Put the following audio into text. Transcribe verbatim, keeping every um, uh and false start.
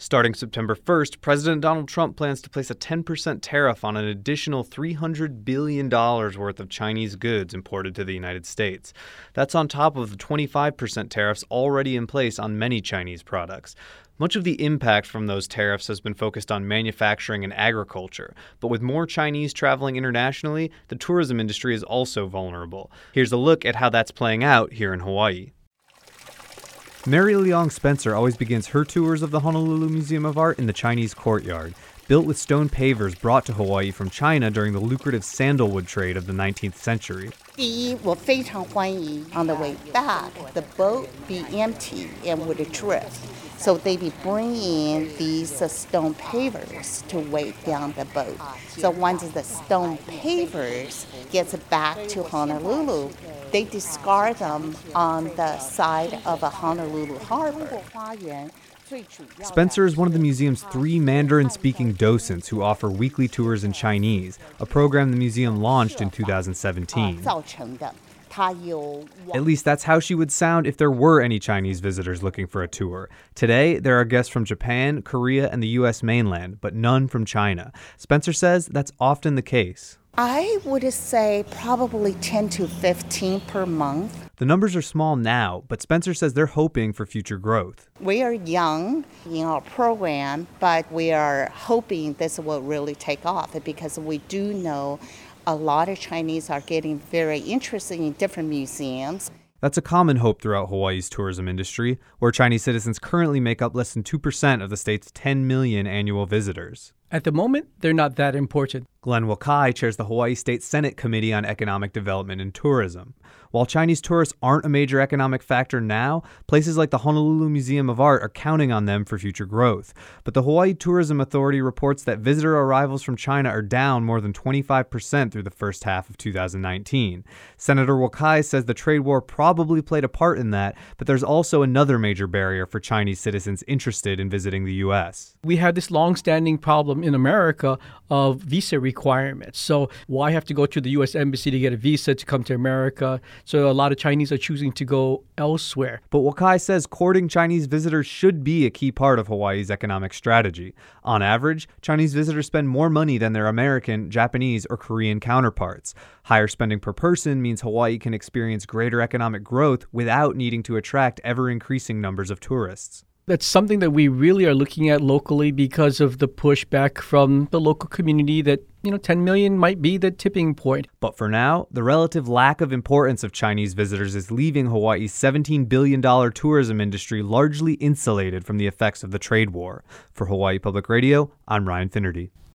Starting September first, President Donald Trump plans to place a ten percent tariff on an additional three hundred billion dollars worth of Chinese goods imported to the United States. That's on top of the twenty-five percent tariffs already in place on many Chinese products. Much of the impact from those tariffs has been focused on manufacturing and agriculture, but with more Chinese traveling internationally, the tourism industry is also vulnerable. Here's a look at how that's playing out here in Hawaii. Mary Leong Spencer always begins her tours of the Honolulu Museum of Art in the Chinese courtyard, built with stone pavers brought to Hawaii from China during the lucrative sandalwood trade of the nineteenth century. On the way back, the boat be empty and would drift. So they be bringing these uh, stone pavers to weigh down the boat. So once the stone pavers gets back to Honolulu, they discard them on the side of a Honolulu harbor. Spencer is one of the museum's three Mandarin-speaking docents who offer weekly tours in Chinese, a program the museum launched in two thousand seventeen. At least that's how she would sound if there were any Chinese visitors looking for a tour. Today, there are guests from Japan, Korea, and the U S mainland, but none from China. Spencer says that's often the case. I would say probably ten to fifteen per month. The numbers are small now, but Spencer says they're hoping for future growth. We are young in our program, but we are hoping this will really take off because we do know a lot of Chinese are getting very interested in different museums. That's a common hope throughout Hawaii's tourism industry, where Chinese citizens currently make up less than two percent of the state's ten million annual visitors. At the moment, they're not that important. Glenn Wakai chairs the Hawaii State Senate Committee on Economic Development and Tourism. While Chinese tourists aren't a major economic factor now, places like the Honolulu Museum of Art are counting on them for future growth. But the Hawaii Tourism Authority reports that visitor arrivals from China are down more than twenty-five percent through the first half of two thousand nineteen. Senator Wakai says the trade war probably played a part in that, but there's also another major barrier for Chinese citizens interested in visiting the U S. We have this long-standing problem in America of visa requirements. So why have to go to the U S Embassy to get a visa to come to America? So a lot of Chinese are choosing to go elsewhere. But Wakai says courting Chinese visitors should be a key part of Hawaii's economic strategy. On average, Chinese visitors spend more money than their American, Japanese, or Korean counterparts. Higher spending per person means Hawaii can experience greater economic growth without needing to attract ever-increasing numbers of tourists. That's something that we really are looking at locally because of the pushback from the local community that, you know, ten million might be the tipping point. But for now, the relative lack of importance of Chinese visitors is leaving Hawaii's seventeen billion dollars tourism industry largely insulated from the effects of the trade war. For Hawaii Public Radio, I'm Ryan Finnerty.